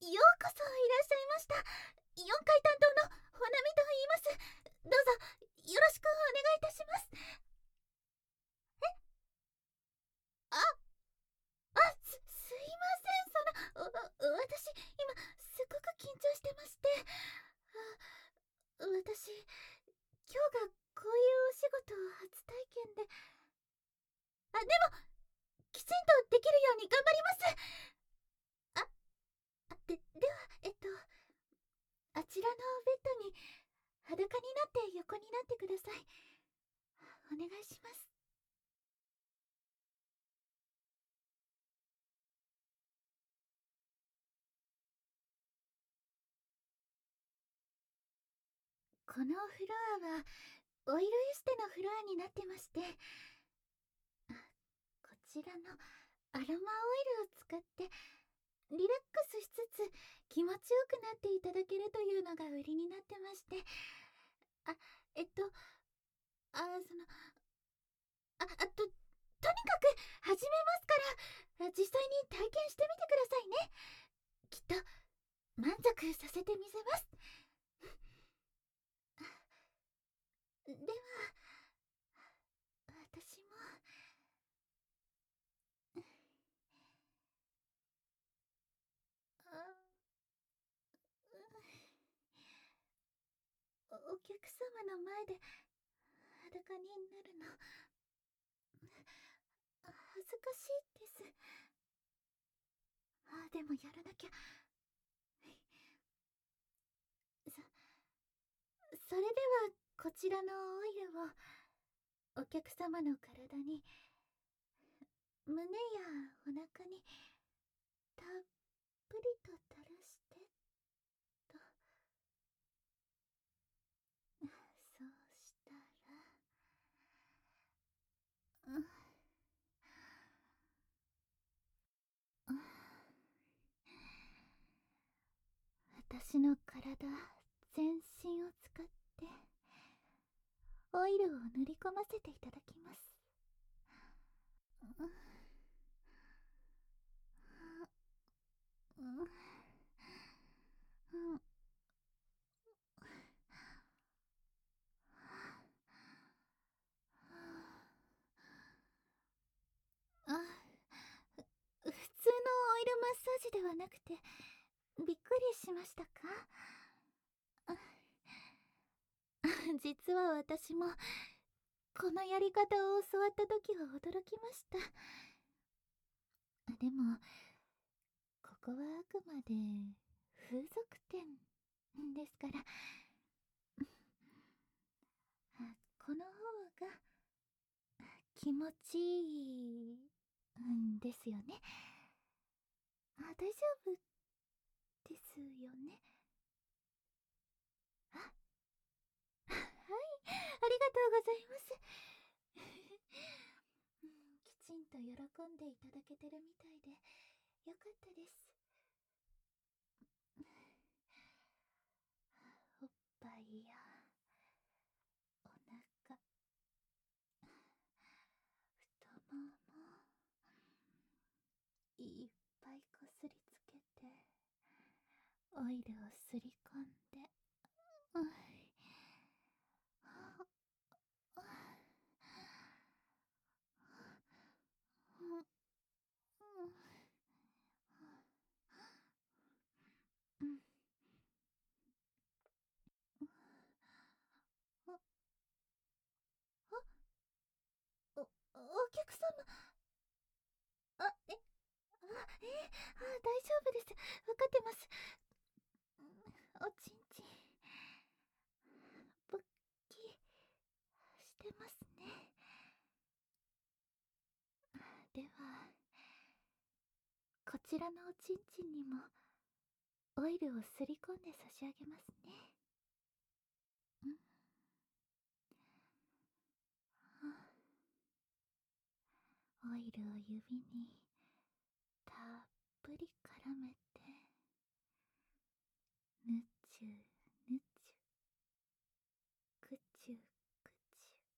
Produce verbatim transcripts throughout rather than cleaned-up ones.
ようこそいらっしゃいました。よんかい担当のほなみと言います。どうぞよろしくお願いいたします。えあ、あ、す、すいません。その、お、私、今、すごく緊張してまして。あ、私、今日がこういうお仕事初体験で。あ、でも、きちんとできるように頑張ります。あ、あで、では、えっと、あちらのベッドに裸になって横になってください。お願いします。このフロアはオイルエステのフロアになってまして、こちらのアロマオイルを使ってリラックスしつつ気持ちよくなっていただけるというのが売りになってまして。あ、えっとあ、そのあ、あととにかく始めますから、実際に体験してみてくださいね。きっと満足させてみせます。では私もあお、お客様の前で裸になるの恥ずかしいです。あ、でもやらなきゃ。そそれではこちらのオイルをお客様の体に、胸やお腹にたっぷりと垂らしてと。そうしたら、うん、うん、私の体全身を使ってオイルを塗り込ませていただきます。うん、うん、あ、ふ普通のオイルマッサージではなくてびっくりしましたか？あ実は私もこのやり方を教わった時は驚きました。でもここはあくまで風俗店ですからこの方が気持ちいいんですよね。あ、大丈夫ですよね。あ、はい、ありがとうございます。うん、きちんと喜んでいただけてるみたいでよかったです。おっぱいやお腹、太ももいっぱいこすりつけてオイルをすり込んで、うん、お、お客様。あ、え、あ、え、あ、大丈夫です。わかってます。おちんちん勃起してますね。ではこちらのおちんちんにもオイルをすり込んで差し上げますね。うん、オイルを指にたっぷり絡めてぬちゅぬちゅくちゅくちゅ。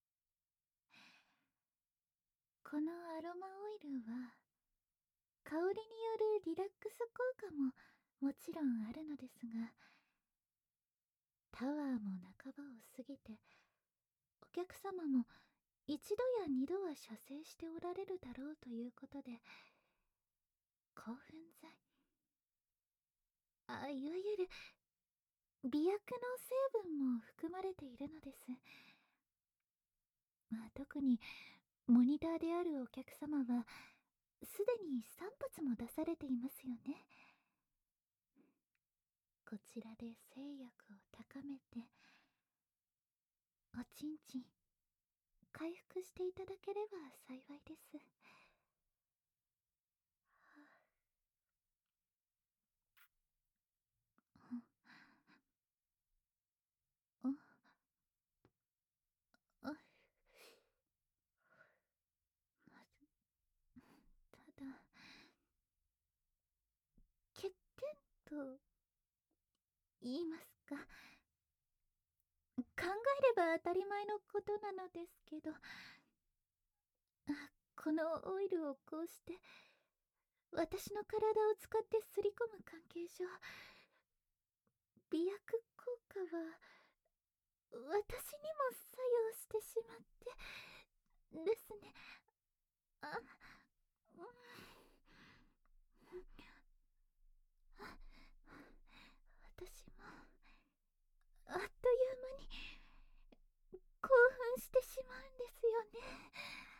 このアロマオイルは香りによるリラックス効果ももちろんあるのですが、タワーも半ばを過ぎて、お客様も一度や二度は射精しておられるだろうということで、興奮剤、あ、いわゆる美薬の成分も含まれているのです。まあ、特にモニターであるお客様はすでにさん発も出されていますよね。こちらで精力を高めておちんちん回復していただければ幸いです。ああ、ただ欠点と言いますか、考えれば当たり前のことなのですけど、あ、このオイルをこうして私の体を使ってすり込む関係上、美薬効果は私にも作用してしまってですね。あ、うん、私もあっという間に興奮してしまうんですよね。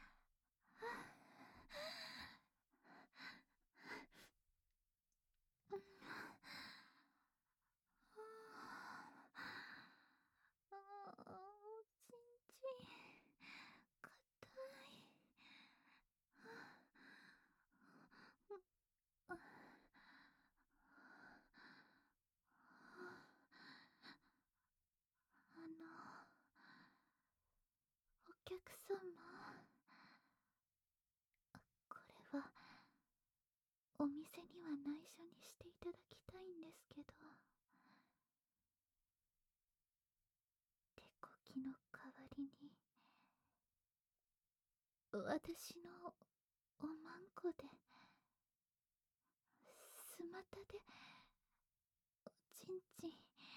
ああ、おちんちんかたい。あ、あのお客様、これはお店には内緒にしていただきたいんですけど、手こきの代わりに私のおまんこでスマタでおちんちん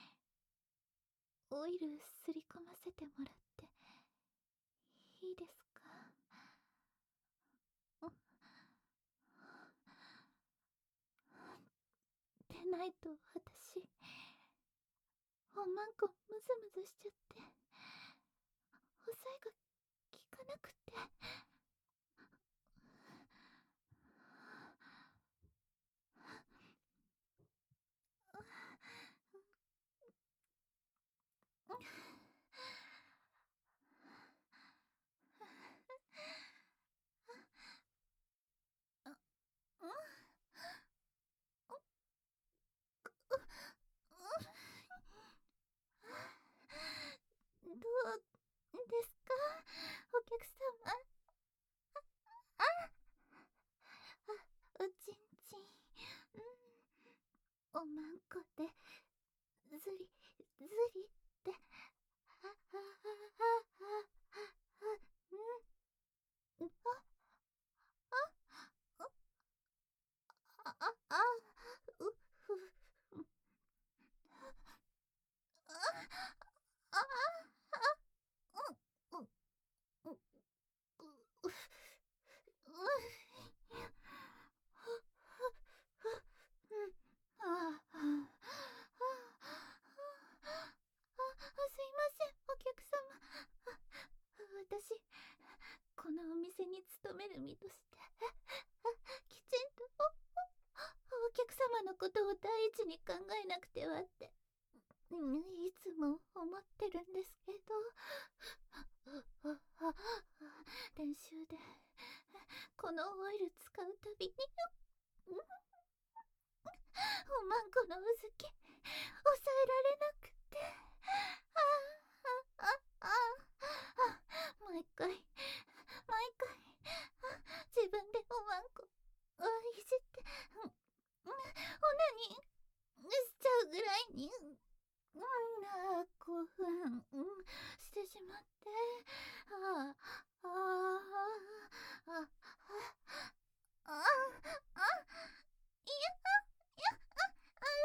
オイルすり込ませてもらっていいですか？でないと私おまんこムズムズしちゃって抑えが効かなくて。どうですか、お客様？おちんちん、うん、おまんこでずりずりってははははは、うん、ああああうふああうんうんうんううああ、あ、すいません、お客様。私、このお店に勤める身として、きちんとお、お客様のことを第一に考えなくてはって、いつも思ってるんですけど、練習で、このオイル使うたびに、おまんこのうずき、抑えられなくて、ああ、ああ、あ、毎回、毎回、自分でおまんこをいじって、うん、オナニーしちゃうぐらいに、うん、あ、興奮、うん、してしまって、ああ、ああ、ああ、ああ、あ、いや、いや、あ、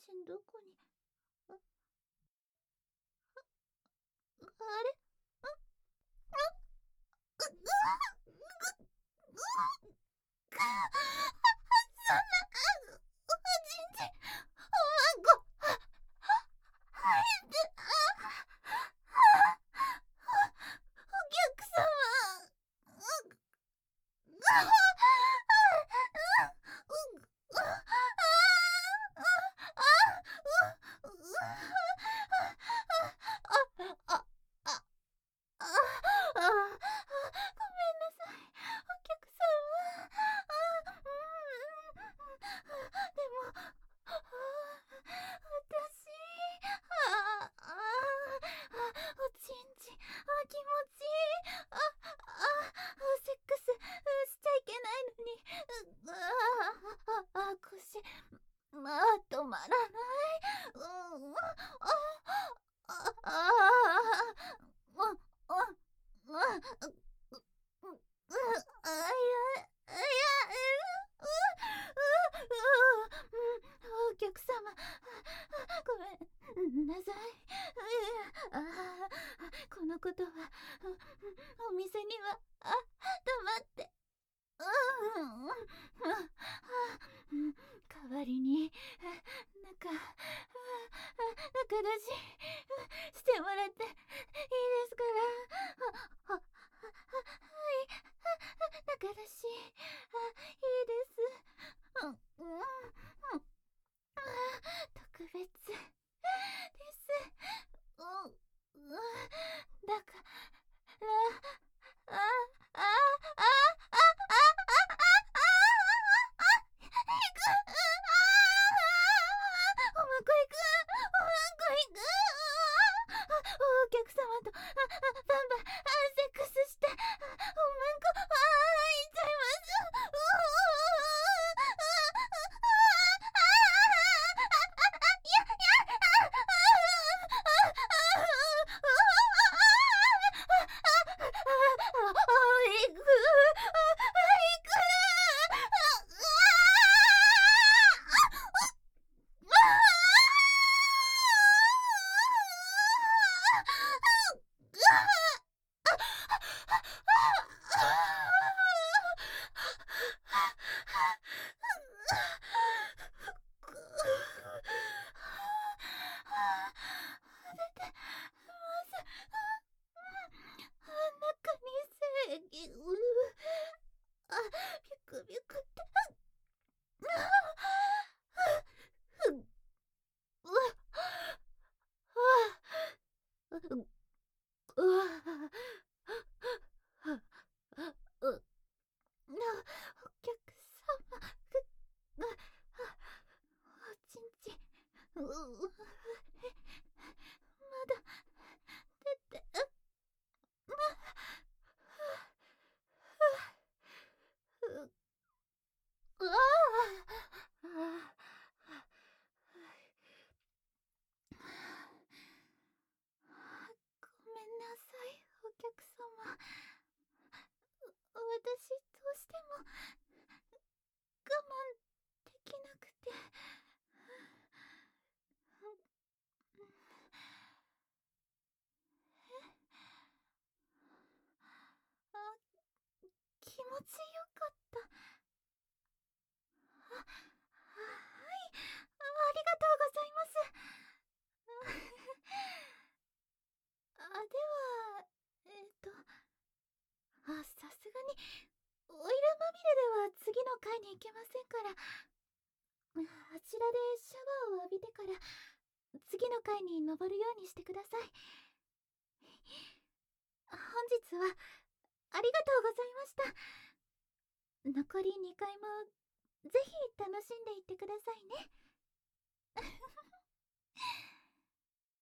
ちんどこに。あ、あれ、あ、あ、う、う、う、う、う、そんな、おちんちん、おまんこ、入って、あ、あ、お客様、う、あ、まあ止まらない。うん、あ、あ、あ、あ、うん、うん、うん、うん、あ、いや、いや、う、う、う、お客様、ごめんなさい。あ、このことはお店には、あ、黙って。うん、うん、代わりになんか仲出ししてもらっていいですから。は、は、はい、仲出し、あ、いいです。うん、うん、うん、特別です。うん、うん、だから、あ、あ、あ、あ、あ、お客様とああバンバンあセックスして、おまんこあいっちゃいます。う中に正義、うあ、ビクビクって、う、う、う、う、うわ、う、な、お客様、う、おちんちん、う、う、まだ出て、う、う、うわあ、ごめんなさい、お客様。私どうしても我慢できなくて。あ、気持ちよかった。あ、はい、ありがとうございます。あ、では、えっと、あ、さすがにオイルまみれでは次の階に行けませんから、あちらでシャワーを浴びてから次の階に登るようにしてください。本日はありがとうございました。残りにかいもぜひ楽しんでいってくださいね。